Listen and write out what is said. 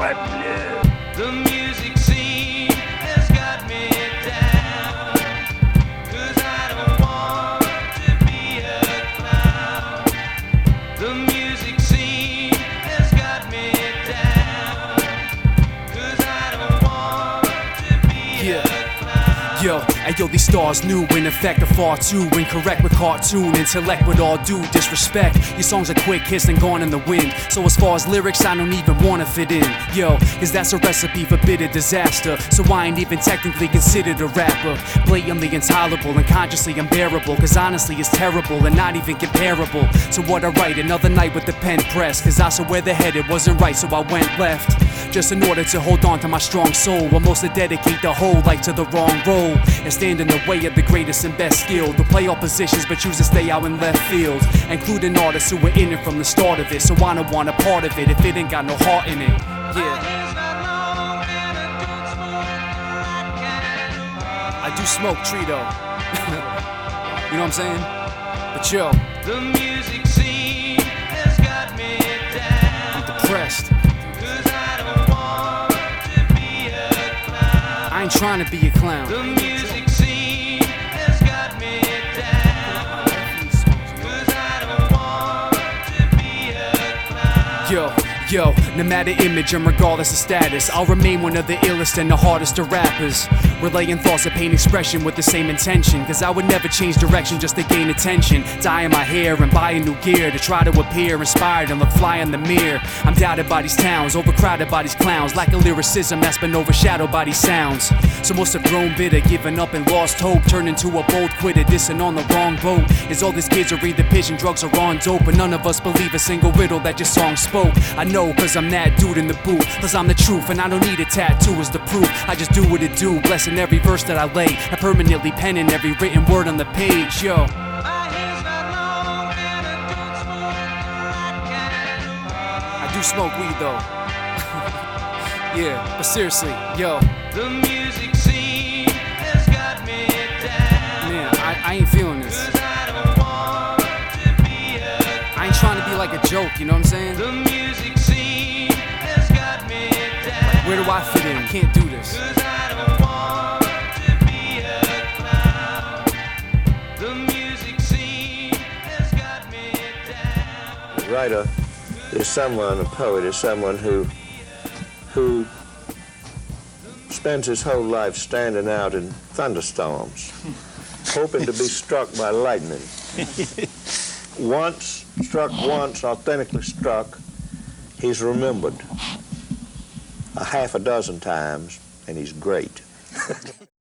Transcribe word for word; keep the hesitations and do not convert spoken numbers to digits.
Black blood. The music scene has got me down, 'cause I don't want to be a clown. The music scene has got me down, 'cause I don't want to be Yeah. a clown. Yo, hey yo, these stars new, in effect are far too incorrect with cartoon intellect with all due disrespect. Your songs are quick hits and gone in the wind. So as far as lyrics, I don't even wanna fit in. Yo, cause that's a recipe for bitter disaster. So I ain't even technically considered a rapper. Blatantly intolerable and consciously unbearable. Cause honestly it's terrible and not even comparable to what I write. Another night with the pen pressed. Cause I saw where the head it wasn't right, so I went left. Just in order to hold on to my strong soul. Or most to dedicate the whole life to the wrong role. And stand in the way of the greatest and best skill. To play all positions but choose to stay out in left field. Including artists who were in it from the start of it. So I don't want a part of it if it ain't got no heart in it. Yeah. I do smoke tree though. You know what I'm saying? But yo, The music scene has got me down, I'm depressed. 'cause I don't want to be a clown. I ain't trying to be a clown. The music scene has got me down, 'cause I don't want to be a clown. Yo, yo, no matter image and regardless of status, I'll remain one of the illest and the hardest of rappers. Relaying thoughts of pain expression with the same intention. Cause I would never change direction just to gain attention. Dyeing my hair and buying new gear to try to appear inspired and look fly in the mirror. I'm doubted by these towns, overcrowded by these clowns. Lack of lyricism that's been overshadowed by these sounds. So most have grown bitter, given up and lost hope. Turned into a bold quitter, dissing on the wrong boat. Is all these kids are either pitching drugs or on dope. But none of us believe a single riddle that your song spoke. I know cause I'm that dude in the booth. Cause I'm the truth and I don't need a tattoo as the proof. I just do what it do, blessing every verse that I lay. I permanently penning every written word on the page, yo. My hair's not long and I don't smoke that kind of I do smoke weed though. Yeah, but seriously, yo, The music scene has got me down, man, I, I ain't feeling this. 'cause I don't want to be a clown. I ain't trying to be like a joke, you know what I'm saying? The music scene has got me down, Where do I fit in? I can't do this. 'cause I don't want to be a clown. The music scene has got me down. A writer is someone, a poet is someone who, who spends his whole life standing out in thunderstorms, hoping to be struck by lightning. Once, struck once, authentically struck, he's remembered a half a dozen times, and he's great.